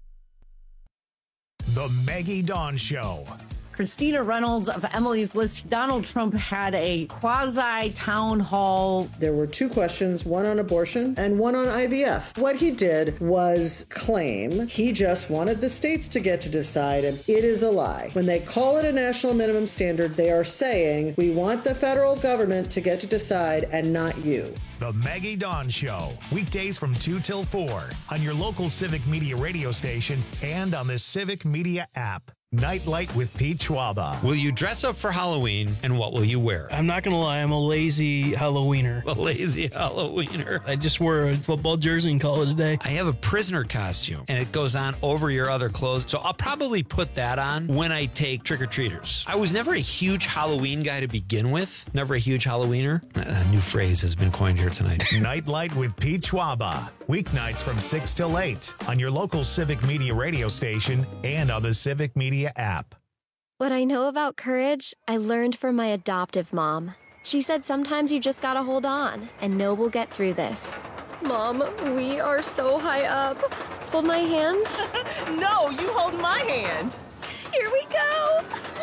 The Maggie Dawn Show. Christina Reynolds of Emily's List. Donald Trump had a quasi-town hall. There were two questions, one on abortion and one on IVF. What he did was claim he just wanted the states to get to decide, and it is a lie. When they call it a national minimum standard, they are saying, we want the federal government to get to decide and not you. The Maggie Dawn Show, weekdays from 2 till 4 on your local Civic Media radio station and on the Civic Media app. Nightlight with Pete Schwaba. Will you dress up for Halloween, and what will you wear? I'm not going to lie, I'm a lazy Halloweener. A lazy Halloweener. I just wore a football jersey and call it a day. I have a prisoner costume, and it goes on over your other clothes, so I'll probably put that on when I take trick-or-treaters. I was never a huge Halloween guy to begin with. Never a huge Halloweener. A new phrase has been coined here tonight. Nightlight with Pete Schwaba. Weeknights from 6 till 8 on your local Civic Media radio station and on the Civic Media app. What I know about courage, I learned from my adoptive mom. She said sometimes you just gotta hold on and know we'll get through this. Mom, we are so high up. Hold my hand. No, you hold my hand. Here we go.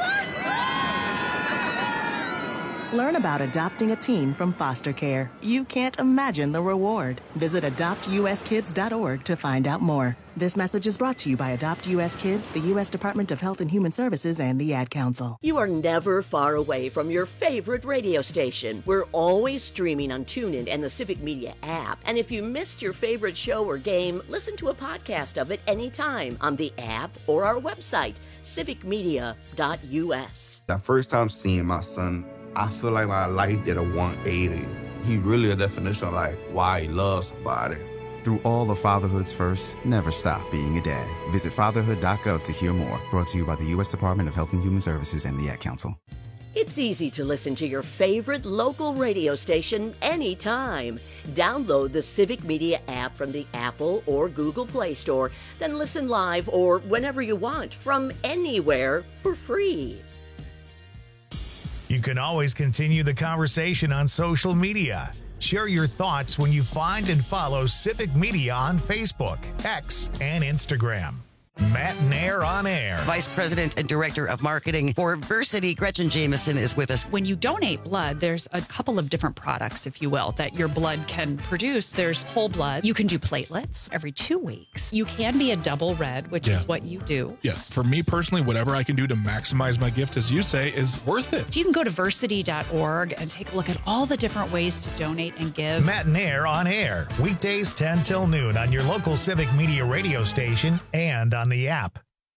Learn about adopting a teen from foster care. You can't imagine the reward. Visit adoptuskids.org to find out more. This message is brought to you by Adopt U.S. Kids, the U.S. Department of Health and Human Services, and the Ad Council. You are never far away from your favorite radio station. We're always streaming on TuneIn and the Civic Media app. And if you missed your favorite show or game, listen to a podcast of it anytime on the app or our website, civicmedia.us. The first time seeing my son, I feel like my life did a 180. He really a definition of like why he loves somebody. Through all of fatherhood's first, never stop being a dad. Visit fatherhood.gov to hear more. Brought to you by the U.S. Department of Health and Human Services and the Ad Council. It's easy to listen to your favorite local radio station anytime. Download the Civic Media app from the Apple or Google Play Store, then listen live or whenever you want from anywhere for free. You can always continue the conversation on social media. Share your thoughts when you find and follow Civic Media on Facebook, X, and Instagram. Matt Nair on air. Vice President and Director of Marketing for Versity, Gretchen Jameson, is with us. When you donate blood, there's a couple of different products, if you will, that your blood can produce. There's whole blood. You can do platelets every 2 weeks. You can be a double red, which is what you do. Yes. For me personally, whatever I can do to maximize my gift, as you say, is worth it. So you can go to versity.org and take a look at all the different ways to donate and give. Matt Nair on air. Weekdays 10 till noon on your local Civic Media radio station and on the app.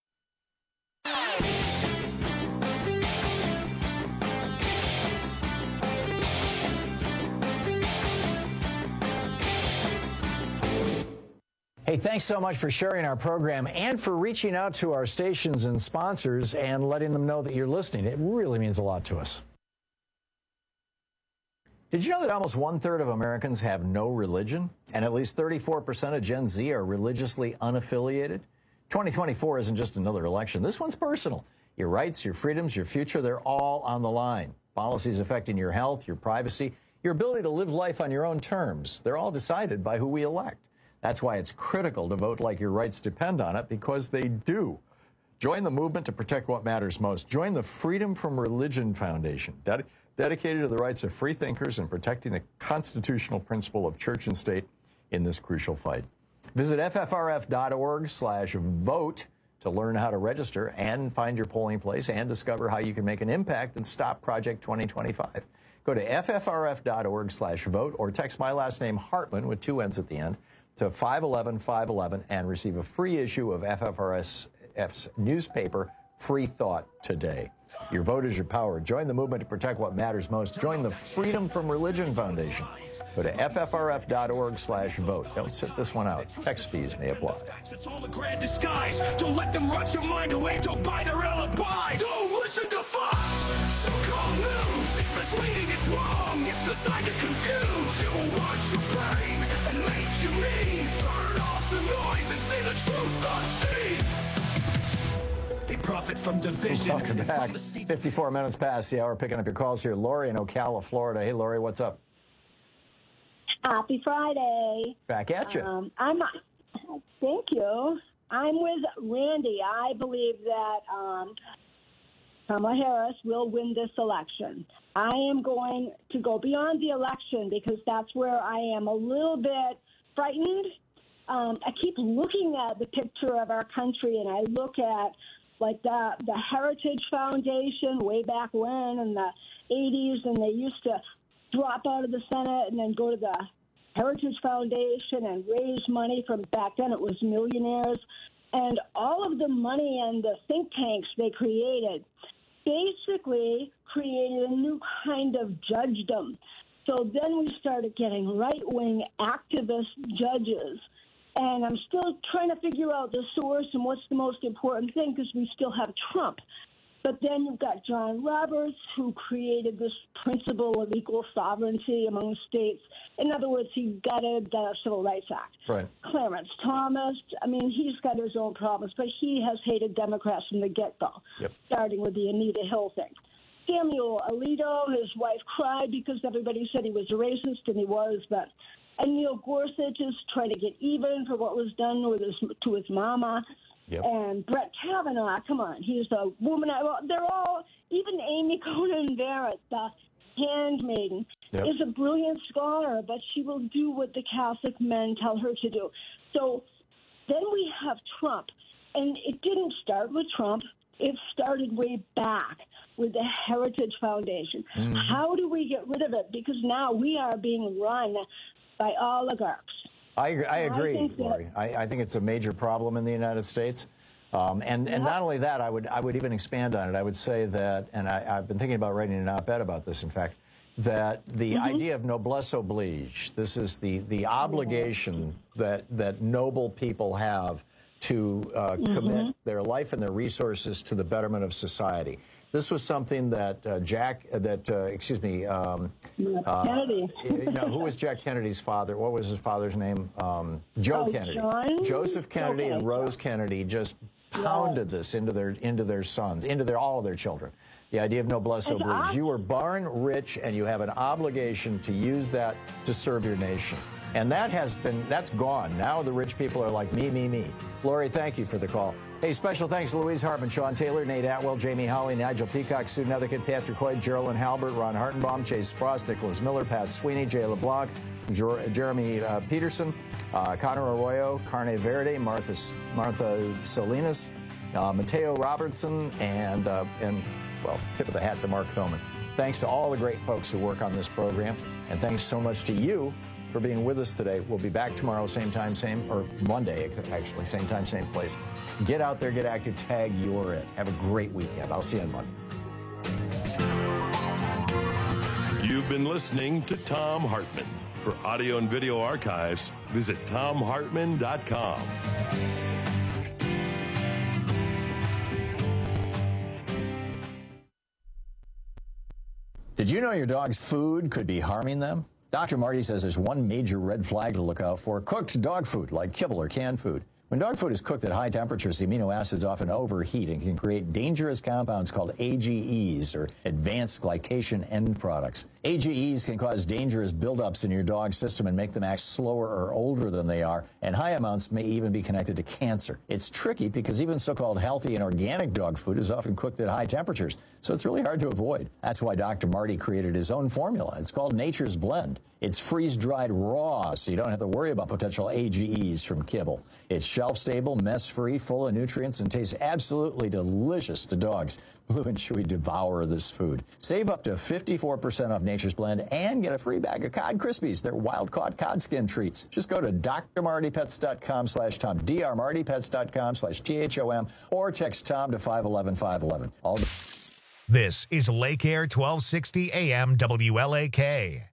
Hey, thanks so much for sharing our program and for reaching out to our stations and sponsors and letting them know that you're listening. It really means a lot to us. Did you know that almost 1/3 of Americans have no religion? And at least 34% of Gen Z are religiously unaffiliated? 2024 isn't just another election. This one's personal. Your rights, your freedoms, your future, they're all on the line. Policies affecting your health, your privacy, your ability to live life on your own terms, they're all decided by who we elect. That's why it's critical to vote like your rights depend on it, because they do. Join the movement to protect what matters most. Join the Freedom from Religion Foundation, dedicated to the rights of free thinkers and protecting the constitutional principle of church and state in this crucial fight. Visit ffrf.org/vote to learn how to register and find your polling place and discover how you can make an impact and stop Project 2025. Go to ffrf.org/vote or text my last name Hartman with 2 N's at the end to 511-511 and receive a free issue of FFRSF's newspaper, Free Thought Today. Your vote is your power. Join the movement to protect what matters most. Join the Freedom from Religion Foundation. Go to ffrf.org/vote. Don't sit this one out. Text fees may apply. It's all a grand disguise. Don't let them rot your mind away. Don't buy their alibis. Don't listen to Fox. So-called news. It's misleading. It's wrong. decide to confuse you, watch your brain and make you mean. Turn off the noise and see the truth unseen. They profit from division. Welcome back. 54 minutes past the hour. Picking up your calls here. Lori in Ocala, Florida. Hey, Lori, what's up? Happy Friday. Back at you. Thank you. I'm with Randy. I believe that Kamala Harris will win this election. I am going to go beyond the election because that's where I am a little bit frightened. I keep looking at the picture of our country, and I look at like the Heritage Foundation way back when in the 80s, and they used to drop out of the Senate and then go to the Heritage Foundation and raise money from back then. It was millionaires. And all of the money and the think tanks they created basically created a new kind of judgedom. So then we started getting right-wing activist judges. And I'm still trying to figure out the source and what's the most important thing because we still have Trump. But then you've got John Roberts, who created this principle of equal sovereignty among states. In other words, he gutted the Civil Rights Act. Right. Clarence Thomas, I mean, he's got his own problems, but he has hated Democrats from the get-go, starting with the Anita Hill thing. Samuel Alito, his wife cried because everybody said he was a racist, and he was, but... And Neil Gorsuch is trying to get even for what was done with to his mama. Yep. And Brett Kavanaugh, come on, he's a woman. They're all, even Amy Coney Barrett, the handmaiden, is a brilliant scholar, but she will do what the Catholic men tell her to do. So then we have Trump. And it didn't start with Trump. It started way back with the Heritage Foundation. Mm-hmm. How do we get rid of it? Because now we are being run by oligarchs. I agree, Lori. I think it's a major problem in the United States. And not only that, I would even expand on it. I would say that, and I've been thinking about writing an op-ed about this, in fact, that the idea of noblesse oblige, this is the obligation that noble people have to commit their life and their resources to the betterment of society. This was something that Kennedy. Who was Jack Kennedy's father? What was his father's name? Joe Kennedy. Joseph Kennedy and Rose Kennedy just pounded this into their sons, all of their children. The idea of noblesse oblige. You were born rich, and you have an obligation to use that to serve your nation. And that's gone. Now the rich people are like, me, me, me. Lori, thank you for the call. Hey, special thanks to Louise Hartman, Sean Taylor, Nate Atwell, Jamie Hawley, Nigel Peacock, Sue Nethercutt, Patrick Hoyt, Geraldine Halbert, Ron Hartenbaum, Chase Spross, Nicholas Miller, Pat Sweeney, Jay LeBlanc, Jeremy Peterson, Connor Arroyo, Carne Verde, Martha Salinas, Mateo Robertson, and tip of the hat to Mark Thoman. Thanks to all the great folks who work on this program, and thanks so much to you for being with us today. We'll be back tomorrow, same time, or Monday, actually, same time, same place. Get out there, get active, tag You're It. Have a great weekend. I'll see you on Monday. You've been listening to Thom Hartmann. For audio and video archives, visit ThomHartmann.com. Did you know your dog's food could be harming them? Dr. Marty says there's one major red flag to look out for: cooked dog food, like kibble or canned food. When dog food is cooked at high temperatures, the amino acids often overheat and can create dangerous compounds called AGEs, or advanced glycation end products. AGEs can cause dangerous buildups in your dog's system and make them act slower or older than they are, and high amounts may even be connected to cancer. It's tricky because even so-called healthy and organic dog food is often cooked at high temperatures, so it's really hard to avoid. That's why Dr. Marty created his own formula. It's called Nature's Blend. It's freeze-dried raw, so you don't have to worry about potential AGEs from kibble. It's shelf-stable, mess-free, full of nutrients, and tastes absolutely delicious to dogs. Blue and Chewy devour this food. Save up to 54% off Nature's Blend and get a free bag of Cod Krispies. They're wild-caught cod skin treats. Just go to drmartypets.com/Tom, drmartypets.com/THOM, or text Tom to 511-511. This is Lake Air 1260 AM WLAK.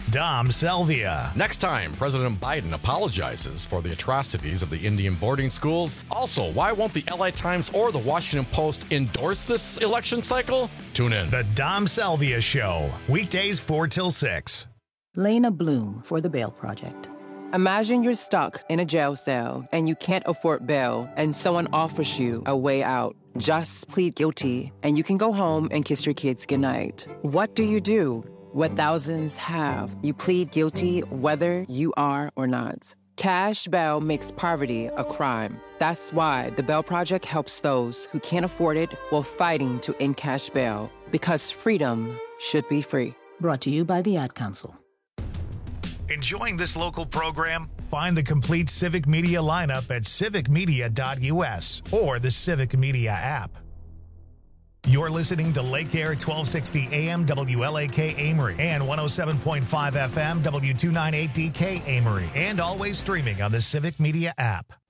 Dom Selvia. Next time, President Biden apologizes for the atrocities of the Indian boarding schools. Also, why won't the LA Times or the Washington Post endorse this election cycle? Tune in. The Dom Selvia Show, weekdays 4 till 6. Lena Bloom for the Bail Project. Imagine you're stuck in a jail cell and you can't afford bail and someone offers you a way out. Just plead guilty and you can go home and kiss your kids goodnight. What do you do? What thousands have. You plead guilty whether you are or not. Cash bail makes poverty a crime. That's why the Bail Project helps those who can't afford it while fighting to end cash bail. Because freedom should be free. Brought to you by the Ad Council. Enjoying this local program? Find the complete Civic Media lineup at civicmedia.us or the Civic Media app. You're listening to Lake Air 1260 AM WLAK Amory and 107.5 FM W298DK Amory, and always streaming on the Civic Media app.